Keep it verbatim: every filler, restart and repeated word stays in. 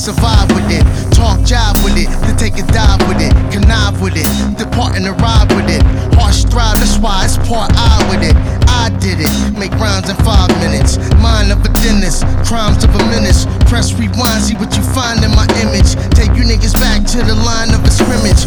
survive with it. Talk jive with it, to take a dive with it. Connive with it, depart and arrive with it. Harsh thrive, that's why it's part I with it. I did it, make rhymes in five minutes. Mind of a dentist, crimes of a menace. Press rewind, see what you find in my image. Take you niggas back to the line of a scrimmage.